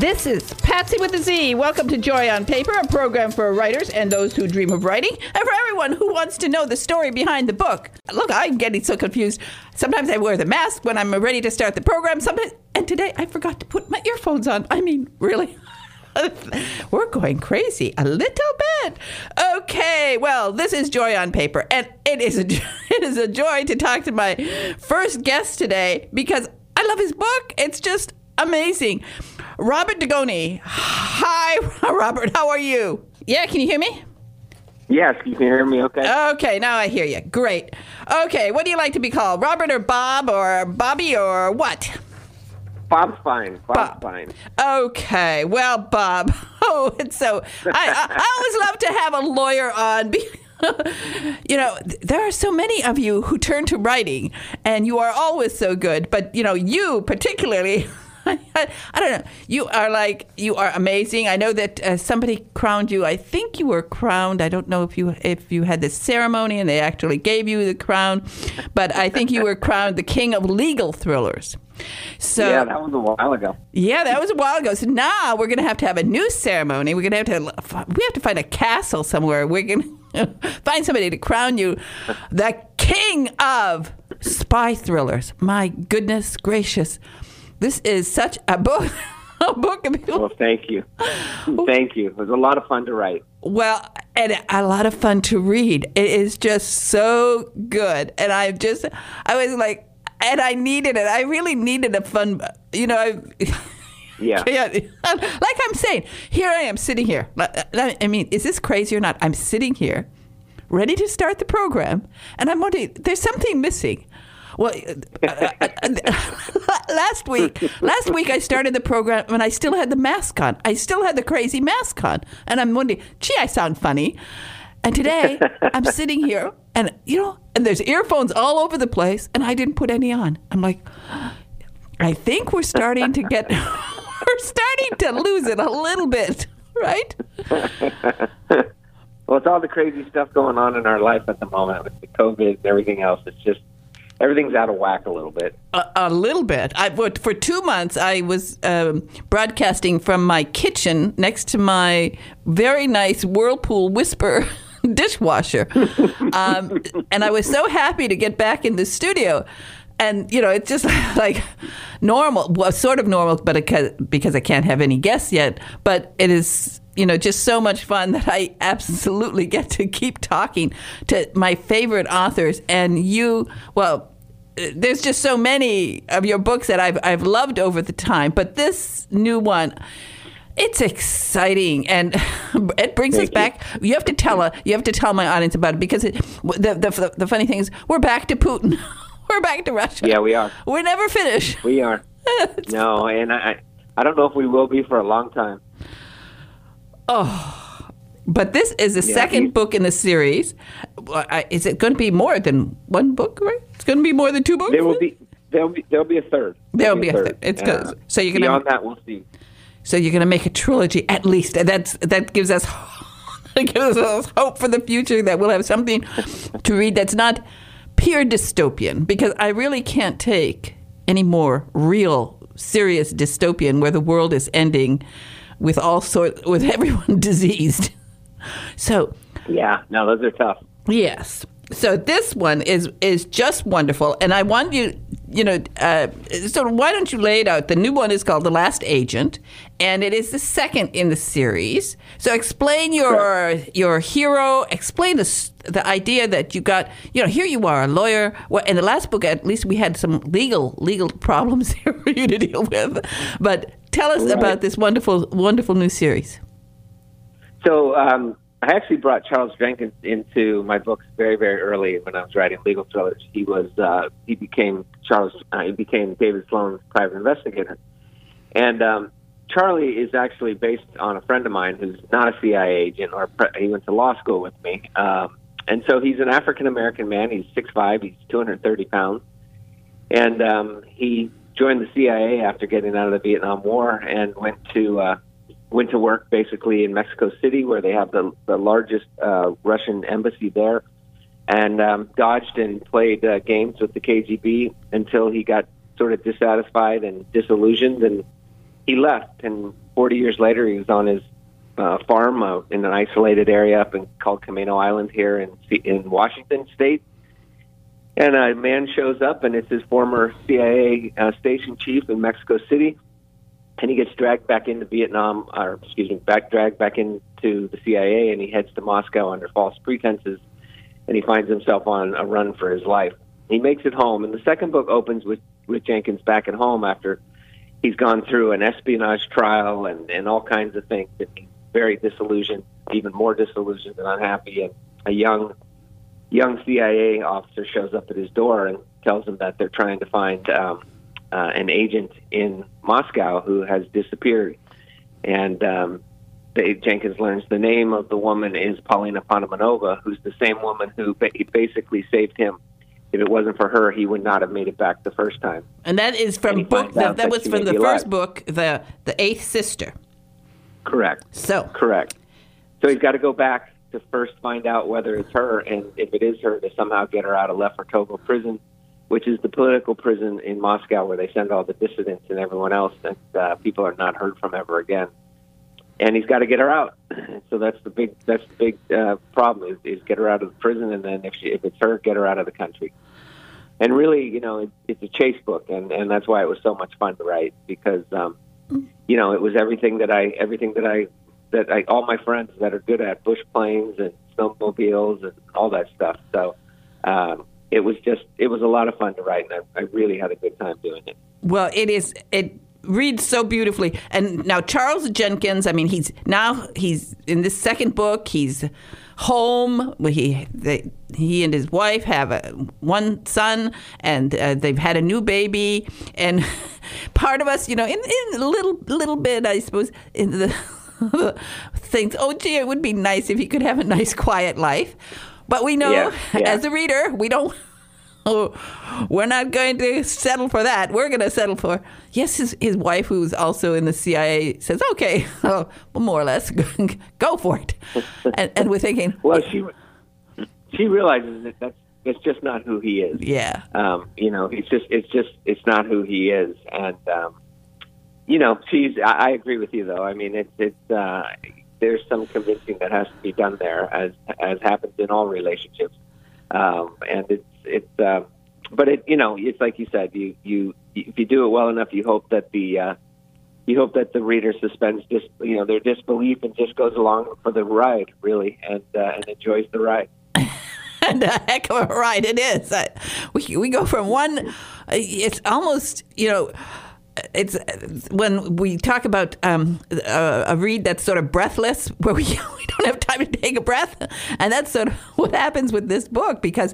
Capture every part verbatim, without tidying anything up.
This is Patsy with a Z. Welcome to Joy on Paper, a program for writers and those who dream of writing, and for everyone who wants to know the story behind the book. Look, I'm getting so confused. Sometimes I wear the mask when I'm ready to start the program. Sometimes, and today I forgot to put my earphones on. I mean, really. We're going crazy a little bit. Okay, well, this is Joy on Paper, and it is a it is a joy to talk to my first guest today because I love his book. It's just amazing. Robert Dugoni. Hi, Robert. How are you? Yeah, can you hear me? Yes, you can hear me okay? Okay, now I hear you. Great. Okay, what do you like to be called? Robert or Bob or Bobby or what? Bob's fine. Bob's Bob. fine. Okay, well, Bob. Oh, it's so... I, I, I always love to have a lawyer on because, you know, there are so many of you who turn to writing, and you are always so good. But, you know, you particularly... I, I don't know. You are like, you are amazing. I know that uh, somebody crowned you. I think you were crowned. I don't know if you if you had this ceremony and they actually gave you the crown, but I think you were crowned the king of legal thrillers. So yeah, that was a while ago. Yeah, that was a while ago. So now we're going to have to have a new ceremony. We're going to have to we have to find a castle somewhere. We're going to find somebody to crown you the king of spy thrillers. My goodness gracious. This is such a book. A book of Well, thank you. Thank you. It was a lot of fun to write. Well, and a lot of fun to read. It is just so good. And I just, I was like, and I needed it. I really needed a fun, you know, I, yeah. yeah. Like I'm saying, here I am sitting here. I mean, is this crazy or not? I'm sitting here, ready to start the program. And I'm wondering, there's something missing. Well, uh, uh, last week, last week I started the program and I still had the mask on. I still had the crazy mask on, and I'm wondering, gee, I sound funny. And today I'm sitting here, and you know, and there's earphones all over the place, and I didn't put any on. I'm like, I think we're starting to get, we're starting to lose it a little bit, right? Well, it's all the crazy stuff going on in our life at the moment with the COVID and everything else. It's just. Everything's out of whack a little bit. A, a little bit. I, for two months, I was um, broadcasting from my kitchen next to my very nice Whirlpool Whisper dishwasher. um, and I was so happy to get back in the studio. And, you know, it's just like normal, well, sort of normal, but it, because I can't have any guests yet. But it is, you know, just so much fun that I absolutely get to keep talking to my favorite authors. And you, well, there's just so many of your books that I've I've loved over the time. But this new one, it's exciting, and it brings Thank us back. You. you have to tell a, you have to tell my audience about it because it, the, the the funny thing is we're back to Putin. We're back to Russia. Yeah, we are. We're never finished. We are. No, and I I don't know if we will be for a long time. Oh, but this is the yeah, second he's... book in the series. Is it going to be more than one book, right? It's going to be more than two books? There will be there'll be there'll be a third. There'll, there'll be a third. third. It's uh, so you're going beyond that we'll see. So you're going to make a trilogy at least. That's that gives us that gives us hope for the future that we'll have something to read that's not pure dystopian, because I really can't take any more real serious dystopian where the world is ending with all sorts, with everyone diseased. So yeah, no, those are tough. Yes. So this one is is just wonderful, and I want you, you know, uh, so why don't you lay it out? The new one is called The Last Agent, and it is the second in the series. So explain your sure. your hero. Explain the the idea that you got. You know, here you are, a lawyer. Well, in the last book, at least we had some legal legal problems here for you to deal with. But tell us right. about this wonderful wonderful new series. So. Um I actually brought Charles Jenkins into my books very, very early when I was writing legal thrillers. He was uh, he became Charles. Uh, he became David Sloan's private investigator, and um, Charlie is actually based on a friend of mine who's not a C I A agent, or pre- he went to law school with me. Um, and so he's an African American man. He's six five. He's two hundred thirty pounds, and um, he joined the C I A after getting out of the Vietnam War and went to. Uh, went to work basically in Mexico City, where they have the, the largest uh, Russian embassy there, and um, dodged and played uh, games with the K G B until he got sort of dissatisfied and disillusioned, and he left and forty years later, he was on his uh, farm uh, in an isolated area up in called Camino Island here in in Washington State. And a man shows up, and it's his former C I A uh, station chief in Mexico City. And he gets dragged back into Vietnam, or excuse me, back dragged back into the C I A, and he heads to Moscow under false pretenses, and he finds himself on a run for his life. He makes it home, and the second book opens with, with Jenkins back at home after he's gone through an espionage trial and, and all kinds of things, and he's very disillusioned, even more disillusioned and unhappy, and a young young C I A officer shows up at his door and tells him that they're trying to find um, uh, an agent in Moscow who has disappeared. And um, they, Jenkins learns the name of the woman is Paulina Ponomarova, who's the same woman who ba- basically saved him. If it wasn't for her, he would not have made it back the first time. And that is from book. That, that was from the first book, the the Eighth Sister. Correct. So correct. So he's got to go back to first find out whether it's her, and if it is her, to somehow get her out of Lefortovo prison, which is the political prison in Moscow where they send all the dissidents and everyone else, and uh, people are not heard from ever again. And he's got to get her out. So that's the big that's the big uh, problem is, is get her out of the prison, and then if she, if it's her, get her out of the country. And really, you know, it, it's a chase book, and, and that's why it was so much fun to write, because um, you know, it was everything that I everything that I that I all my friends that are good at bush planes and snowmobiles and all that stuff. So um, it was just it was a lot of fun to write, and I, I really had a good time doing it. Well, it is it. reads so beautifully. And now Charles Jenkins, I mean, he's now he's in this second book, he's home. He they, he and his wife have a, one son, and uh, they've had a new baby. And part of us, you know, in, in a little little bit, I suppose, in the thinks, oh, gee, it would be nice if he could have a nice, quiet life. But we know, yeah, yeah. as a reader, we don't. Oh, we're not going to settle for that. We're going to settle for, yes, his, his wife, who's also in the C I A, says, okay, well, more or less, go for it. And, and we're thinking... Well, she she realizes that that's, that's just not who he is. Yeah. Um, you know, it's just, it's just, it's not who he is. And, um, you know, she's, I, I agree with you, though. I mean, it's, it's, uh, there's some convincing that has to be done there, as, as happens in all relationships. Um, and it's, It's, uh, but it, you know, it's like you said. You, you, if you do it well enough, you hope that the, uh, you hope that the reader suspends just, you know, their disbelief and just goes along for the ride, really, and uh, and enjoys the ride. And a heck of a ride it is. I, we we go from one. It's almost, you know. It's when we talk about um, a, a read that's sort of breathless, where we we don't have time to take a breath, and that's sort of what happens with this book, because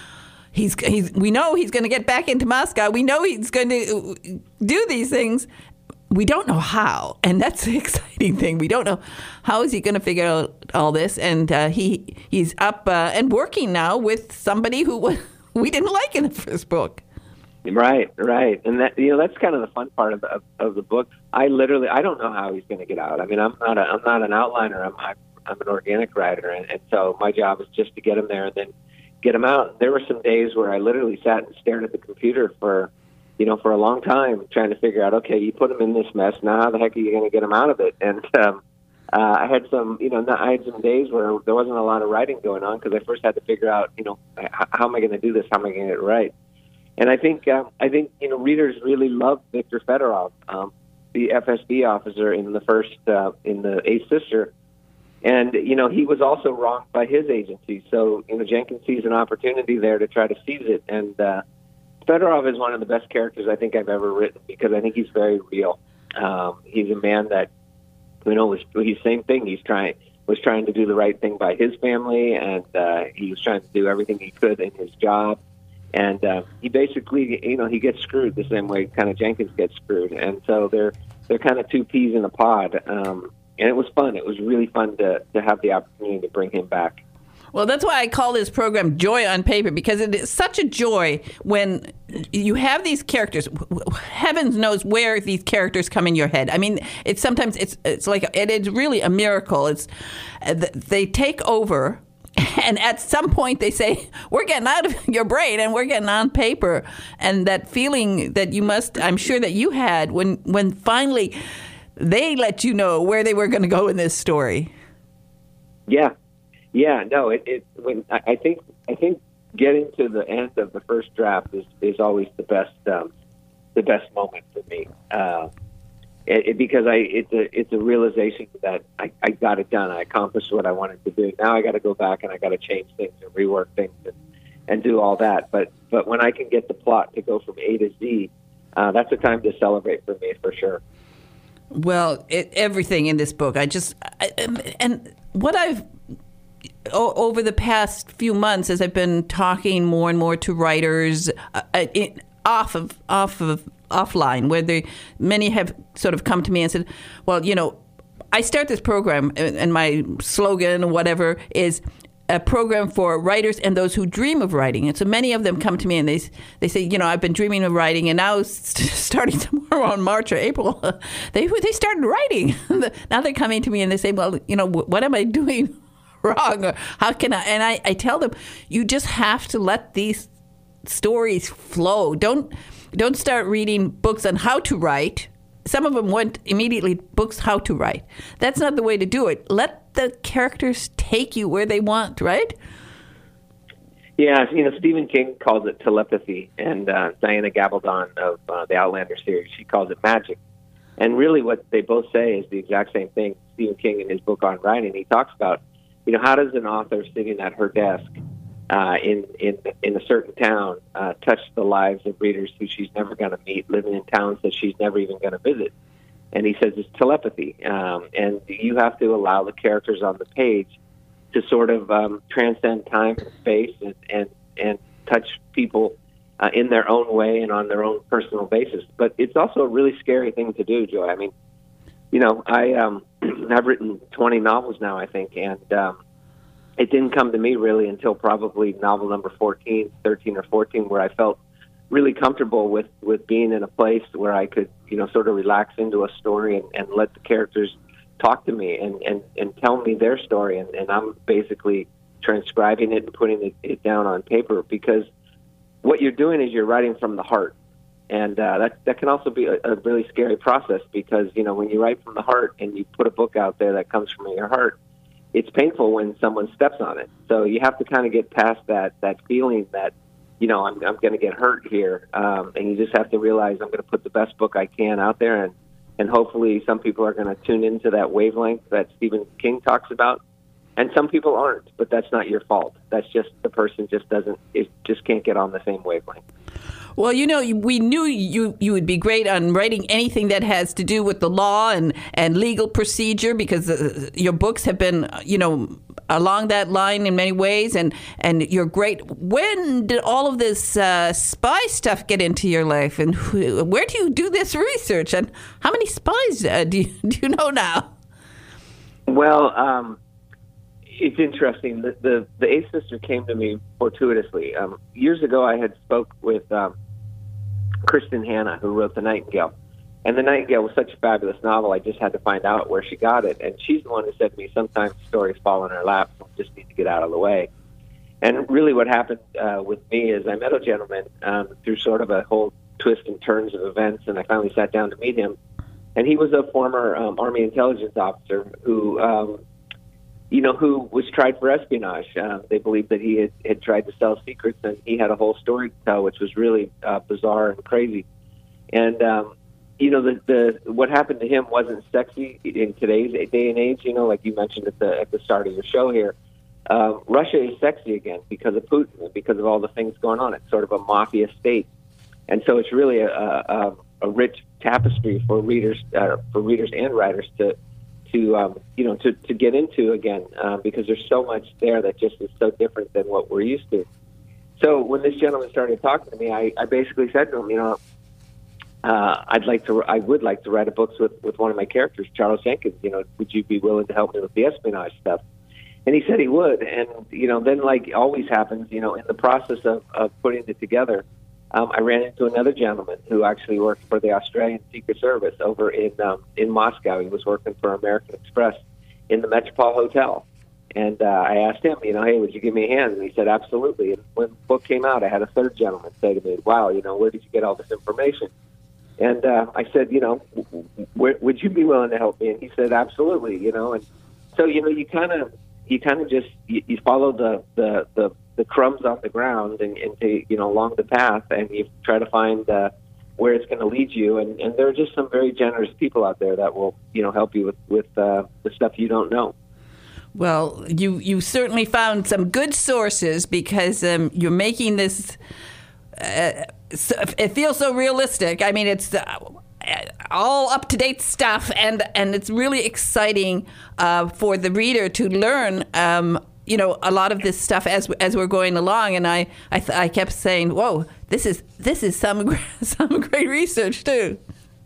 he's he's we know he's going to get back into Moscow. We know he's going to do these things. We don't know how, and that's the exciting thing. We don't know how is he going to figure out all this, and uh, he he's up uh, and working now with somebody who we didn't like in the first book. Right, right, and that you know that's kind of the fun part of the, of, of the book. I literally I don't know how he's going to get out. I mean, I'm not a, I'm not an outliner. I'm I'm, I'm an organic writer, and, and so my job is just to get him there and then get him out. And there were some days where I literally sat and stared at the computer for, you know, for a long time, trying to figure out, okay, you put him in this mess. Now, how the heck are you going to get him out of it? And um, uh, I had some, you know, I had some days where there wasn't a lot of writing going on, because I first had to figure out, you know, how, how am I going to do this? How am I going to get it right? And I think, uh, I think, you know, readers really love Viktor Fedorov, um, the F S B officer in the first, uh, in the Eighth Sister. And, you know, he was also wronged by his agency. So, you know, Jenkins sees an opportunity there to try to seize it. And uh, Fedorov is one of the best characters I think I've ever written, because I think he's very real. Um, he's a man that, you know, was, he's same thing. He's trying, was trying to do the right thing by his family, and uh, he was trying to do everything he could in his job. And uh, he basically, you know, he gets screwed the same way kind of Jenkins gets screwed. And so they're they're kind of two peas in a pod. Um, and it was fun. It was really fun to, to have the opportunity to bring him back. Well, that's why I call this program Joy on Paper, because it is such a joy when you have these characters. Heavens knows where these characters come in your head. I mean, it's sometimes it's it's like it is really a miracle. It's they take over. And at some point they say, we're getting out of your brain and we're getting on paper. And that feeling that you must, I'm sure that you had when, when finally they let you know where they were going to go in this story. Yeah, yeah, no, it, it when I, I think I think getting to the end of the first draft is, is always the best um, the best moment for me. Uh, it, it, because I it's a it's a realization that I, I got it done. I accomplished what I wanted to do. Now I got to go back and I got to change things and rework things and, and do all that. But but when I can get the plot to go from A to Z, uh, that's a time to celebrate for me for sure. Well, it, everything in this book, I just I, and what I've o- over the past few months, as I've been talking more and more to writers uh, it, off of off of offline, where they many have sort of come to me and said, "Well, you know, I start this program, and my slogan or whatever is." A program for writers and those who dream of writing. And so many of them come to me and they they say, you know, I've been dreaming of writing, and now starting tomorrow on March or April, they they started writing. Now they're coming to me and they say, well, you know, what am I doing wrong? Or how can I? And I, I tell them, you just have to let these stories flow. Don't don't start reading books on how to write. Some of them went immediately books how to write. That's not the way to do it. Let the characters take you where they want, right? Yeah, you know, Stephen King calls it telepathy, and uh, Diana Gabaldon of uh, the Outlander series, she calls it magic. And really what they both say is the exact same thing. Stephen King, in his book on writing, he talks about, you know, how does an author sitting at her desk uh, in, in, in a certain town uh, touch the lives of readers who she's never going to meet, living in towns that she's never even going to visit? And he says it's telepathy, um, and you have to allow the characters on the page to sort of um, transcend time and space and, and, and touch people uh, in their own way and on their own personal basis. But it's also a really scary thing to do, Joy. I mean, you know, I, um, I've written twenty novels now, I think, and um, it didn't come to me really until probably novel number fourteen, thirteen or fourteen, where I felt really comfortable with, with being in a place where I could, you know, sort of relax into a story and, and let the characters talk to me and, and, and tell me their story. And, and I'm basically transcribing it and putting it, it down on paper, because what you're doing is you're writing from the heart. And uh, that, that can also be a, a really scary process, because, you know, when you write from the heart and you put a book out there that comes from your heart, it's painful when someone steps on it. So you have to kind of get past that, that feeling that, you know, I'm, I'm going to get hurt here. Um, and you just have to realize I'm going to put the best book I can out there. And, and hopefully some people are going to tune into that wavelength that Stephen King talks about. And some people aren't, but that's not your fault. That's just the person just doesn't, it just can't get on the same wavelength. Well, you know, we knew you, you would be great on writing anything that has to do with the law and, and legal procedure, because uh, your books have been, you know, along that line in many ways, and, and you're great. When did all of this uh, spy stuff get into your life, and who, where do you do this research, and how many spies uh, do, you, do you know now? Well, um, it's interesting. The, the, the Eighth Sister came to me fortuitously. Um, years ago, I had spoke with um, Kristen Hanna, who wrote The Nightingale. And The Nightingale was such a fabulous novel, I just had to find out where she got it. And she's the one who said to me, sometimes stories fall in her lap, so we just need to get out of the way. And really what happened uh, with me is I met a gentleman um, through sort of a whole twist and turns of events, and I finally sat down to meet him. And he was a former um, Army intelligence officer who, um, you know, who was tried for espionage. Um, they believed that he had, had tried to sell secrets, and he had a whole story to tell, which was really uh, bizarre and crazy. And, um, you know, the, the what happened to him wasn't sexy in today's day and age. You know, like you mentioned at the at the start of your show here, uh, Russia is sexy again because of Putin and because of all the things going on. It's sort of a mafia state, and so it's really a a, a rich tapestry for readers, uh, for readers and writers to to um, you know to, to get into again, uh, because there's so much there that just is so different than what we're used to. So when this gentleman started talking to me, I, I basically said to him, you know. Uh, I'd like to. I would like to write a book with, with one of my characters, Charles Jenkins. You know, would you be willing to help me with the espionage stuff? And he said he would. And you know, then like always happens, you know, in the process of, of putting it together, um, I ran into another gentleman who actually worked for the Australian Secret Service over in um, in Moscow. He was working for American Express in the Metropole Hotel. And uh, I asked him, you know, hey, would you give me a hand? And he said, absolutely. And when the book came out, I had a third gentleman say to me, wow, you know, where did you get all this information? And uh, I said, you know, w- w- would you be willing to help me? And he said, absolutely, you know. And so, you know, you kind of you kind of just you, you follow the, the, the, the crumbs on the ground and, and to, you know, along the path, and you try to find uh, where it's going to lead you. And, and there are just some very generous people out there that will, you know, help you with, with uh, the stuff you don't know. Well, you, you certainly found some good sources, because um, you're making this, uh, so, it feels so realistic. I mean, it's uh, all up-to-date stuff, and, and it's really exciting uh, for the reader to learn um, you know, a lot of this stuff as as we're going along. And I I, th- I kept saying, whoa, this is this is some some great research too.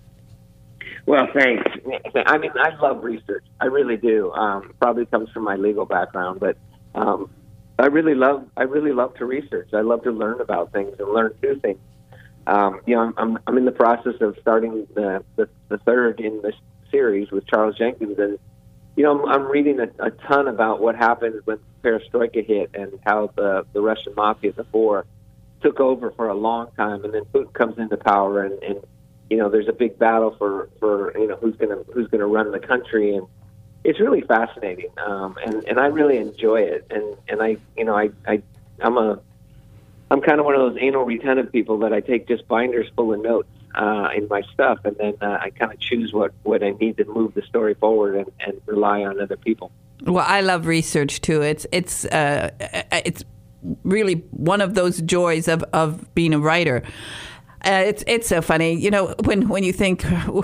Well, thanks. I mean, I love research. I really do. Um, probably comes from my legal background, but um, I really love I really love to research. I love to learn about things and learn new things. Um, you know, I'm, I'm I'm in the process of starting the the, the third in this series with Charles Jenkins, and you know, I'm, I'm reading a, a ton about what happened when Perestroika hit and how the the Russian mafia before took over for a long time, and then Putin comes into power, and, and you know, there's a big battle for, for you know who's gonna who's gonna run the country, and it's really fascinating, um, and and I really enjoy it, and and I you know I I I'm a I'm kind of one of those anal retentive people that I take just binders full of notes uh, in my stuff, and then uh, I kind of choose what, what I need to move the story forward, and, and rely on other people. Well, I love research too. It's it's uh, it's really one of those joys of, of being a writer. Uh, it's it's so funny, you know, when when you think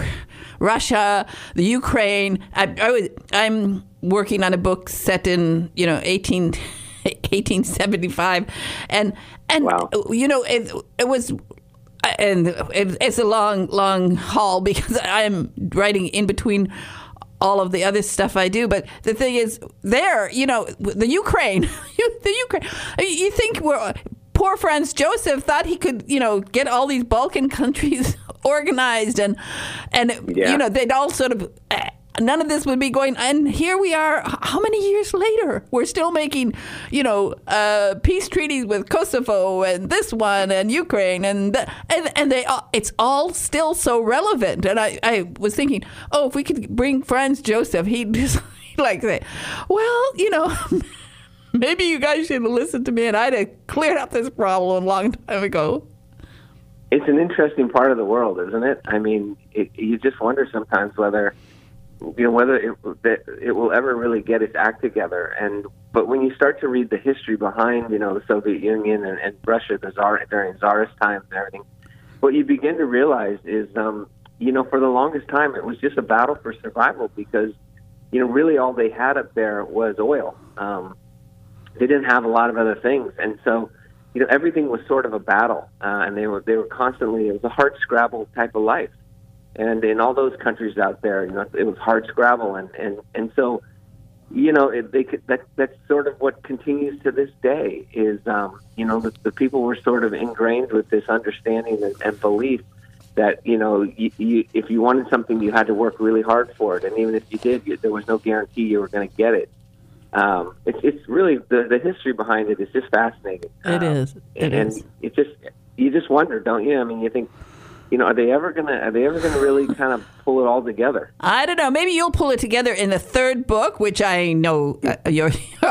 Russia, the Ukraine. I, I was, I'm working on a book set in you know eighteen seventy-five, and and wow. you know it it was. And it, it's a long, long haul because I'm writing in between all of the other stuff I do. But the thing is, there, you know, the Ukraine, the Ukraine. You think we're poor Franz Joseph thought he could, you know, get all these Balkan countries organized, and and yeah. you know they'd all sort of. None of this would be going, and here we are. How many years later, we're still making, you know, uh, peace treaties with Kosovo and this one and Ukraine, and the, and and they, all, it's all still so relevant. And I, I was thinking, oh, if we could bring Franz Joseph, he'd just like say, well, you know, maybe you guys should have listened to me, and I'd have cleared up this problem a long time ago. It's an interesting part of the world, isn't it? I mean, it, you just wonder sometimes whether. You know, whether it, that it will ever really get its act together. And but when you start to read the history behind, you know, the Soviet Union and, and Russia, the Tsar during Tsarist times and everything, what you begin to realize is, um, you know, for the longest time, it was just a battle for survival because, you know, really all they had up there was oil. Um, they didn't have a lot of other things, and so, you know, everything was sort of a battle, uh, and they were they were constantly. It was a hard scrabble type of life. And in all those countries out there, you know, it was hard scrabble, and, and, and so, you know, it, they could, that that's sort of what continues to this day. Is um, you know, the, the people were sort of ingrained with this understanding and, and belief that you know, you, you, if you wanted something, you had to work really hard for it, and even if you did, you, there was no guarantee you were going to get it. Um, it's it's really the the history behind it is just fascinating. It um, is. It and is. it just you just wonder, don't you? I mean, you think. You know, are they ever gonna? Are they ever gonna really kind of pull it all together? I don't know. Maybe you'll pull it together in the third book, which I know uh, your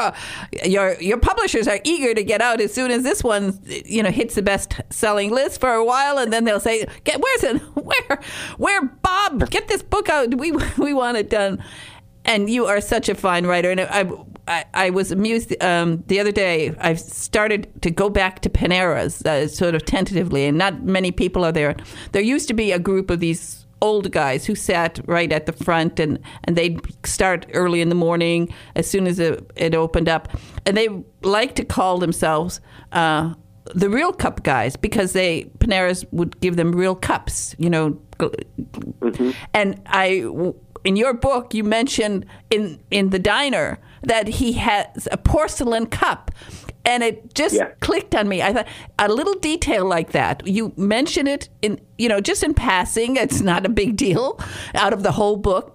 your your publishers are eager to get out as soon as this one, you know, hits the best-selling list for a while, and then they'll say, "Get where's it? Where, where, Bob? Get this book out. We we want it done." And you are such a fine writer, and I. I, I was amused um, the other day. I've started to go back to Panera's uh, sort of tentatively, and not many people are there. There used to be a group of these old guys who sat right at the front, and, and they'd start early in the morning as soon as it, it opened up. And they like to call themselves uh, the real cup guys because they Panera's would give them real cups, you know. Mm-hmm. And I, in your book, you mentioned in, in the diner that he has a porcelain cup, and it just yeah. clicked on me. I thought a little detail like that. You mention it in, you know, just in passing. It's not a big deal out of the whole book, but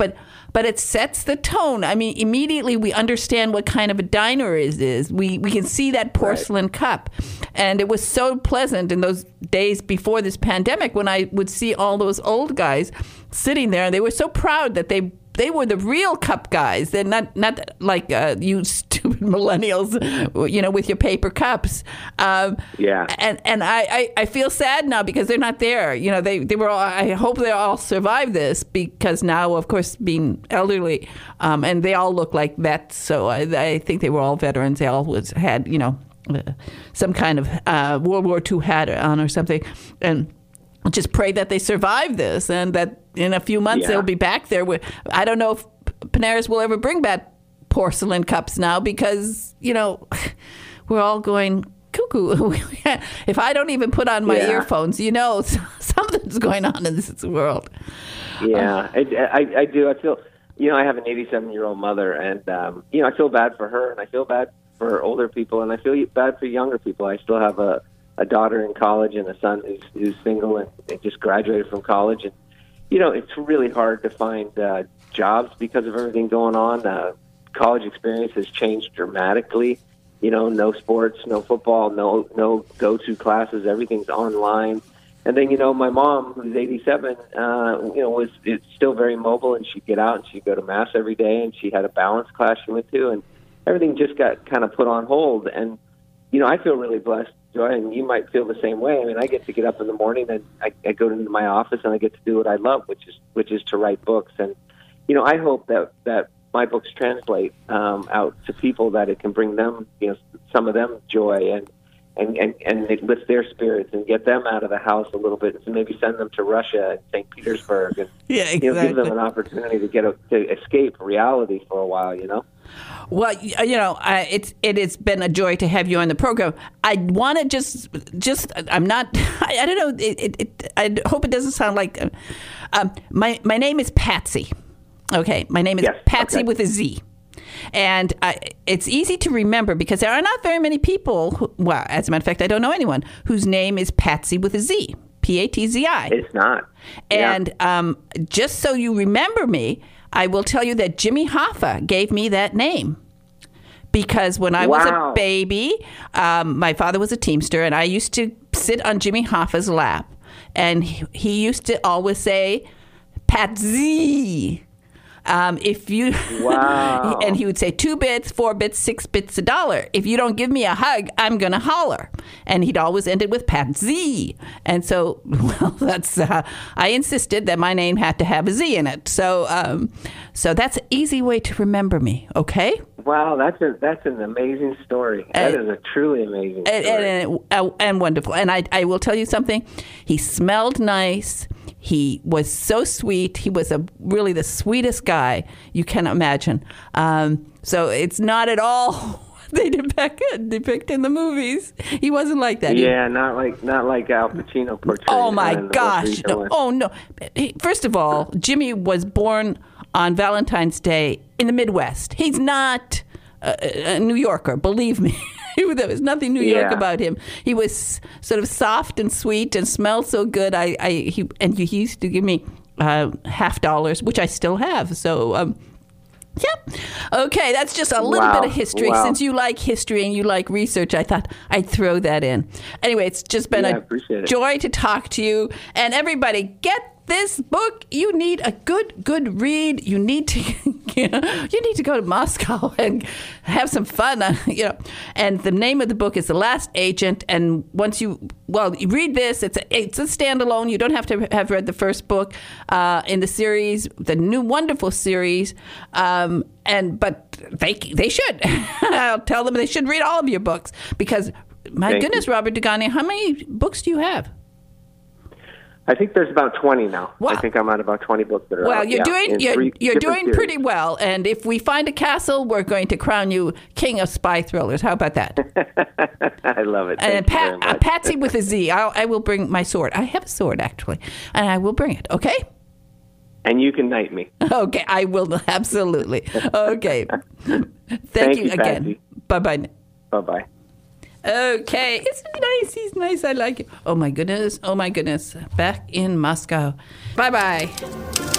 but it sets the tone. I mean, immediately we understand what kind of a diner it is. We we can see that porcelain right. cup. And it was so pleasant in those days before this pandemic when I would see all those old guys sitting there, and they were so proud that they They were the real cup guys. They're not not like uh, you stupid millennials, you know, with your paper cups. Um, yeah. And and I, I, I feel sad now because they're not there. You know, they, they were all, I hope they all survive this because now, of course, being elderly, um, and they all look like vets. So I, I think they were all veterans. They all was, had, you know, uh, some kind of uh, World War Two hat on or something. And just pray that they survive this and that in a few months yeah. they'll be back there. With, I don't know if Panera's will ever bring back porcelain cups now because, you know, we're all going cuckoo. If I don't even put on my yeah. earphones, you know, something's going on in this world. Yeah, uh, I, I, I do. I feel, you know, I have an eighty-seven-year-old mother, and, um, you know, I feel bad for her, and I feel bad for older people, and I feel bad for younger people. I still have a a daughter in college and a son who's, who's single and, and just graduated from college. And, you know, it's really hard to find uh, jobs because of everything going on. Uh, college experience has changed dramatically. You know, no sports, no football, no no go-to classes. Everything's online. And then, you know, my mom, who's eighty-seven, uh, you know, was it's still very mobile, and she'd get out and she'd go to mass every day, and she had a balance class she went to, and everything just got kind of put on hold. And, you know, I feel really blessed, Joy, and you might feel the same way. I mean, I get to get up in the morning and I, I go into my office and I get to do what I love, which is which is to write books. And, you know, I hope that, that my books translate um, out to people, that it can bring them, you know, some of them joy and, and, and, and it lifts their spirits and get them out of the house a little bit, and maybe send them to Russia and Saint Petersburg and yeah, exactly. you know, give them an opportunity to get a, to escape reality for a while, you know? Well, you know, uh, it's it has been a joy to have you on the program. I want to just just I'm not I, I don't know. It, it, it, I hope it doesn't sound like uh, um, my my name is Patsy. Okay, my name is yes, Patsy okay. with a Z, and I, it's easy to remember because there are not very many people. Who, well, as a matter of fact, I don't know anyone whose name is Patsy with a Z. P A T Z I. It's not. And yeah. um, just so you remember me, I will tell you that Jimmy Hoffa gave me that name because when I wow. was a baby, um, my father was a Teamster, and I used to sit on Jimmy Hoffa's lap, and he, he used to always say, Patsy. Um, if you wow. and he would say two bits, four bits, six bits a dollar. If you don't give me a hug, I'm gonna holler. And he'd always end it with Pat Z. And so, well, that's uh, I insisted that my name had to have a Z in it. So, um, so that's an easy way to remember me. Okay. Wow, that's a that's an amazing story. That and, is a truly amazing story. And, and, and, and wonderful. And I I will tell you something. He smelled nice. He was so sweet. He was a really the sweetest guy you can imagine. Um, so it's not at all what they depict, depict in the movies. He wasn't like that. Yeah, he, not like not like Al Pacino portrayed. Oh my gosh! No, oh no! First of all, Jimmy was born on Valentine's Day in the Midwest. He's not a, a New Yorker, believe me. There was nothing New York yeah. about him. He was sort of soft and sweet and smelled so good. I, I he and he used to give me uh, half dollars, which I still have. So, um, yeah, okay, that's just a little wow. bit of history. Wow. Since you like history and you like research, I thought I'd throw that in. Anyway, it's just been yeah, a joy to talk to you. And everybody, get this book. You need a good, good read. You need to, you know, you need to go to Moscow and have some fun. Uh, you know, and the name of the book is The Last Agent. And once you, well, you read this, it's a, it's a standalone. You don't have to have read the first book uh, in the series, the new wonderful series. Um, and but they they should. I'll tell them they should read all of your books because, my Thank goodness, you. Robert Dugoni, how many books do you have? I think there's about twenty now. Wow. I think I'm at about twenty books that are well, out. you're yeah, doing you're, you're doing series. pretty well. And if we find a castle, we're going to crown you king of spy thrillers. How about that? I love it. And Thank Pat, you very much. uh, Patsy with a Z. I'll, I will bring my sword. I have a sword actually, and I will bring it. Okay. And you can knight me. Okay, I will absolutely. Okay. Thank, Thank you, you, again. Bye bye. Bye bye. Okay, isn't he nice? He's nice. I like it. Oh my goodness. Oh my goodness. Back in Moscow. Bye bye.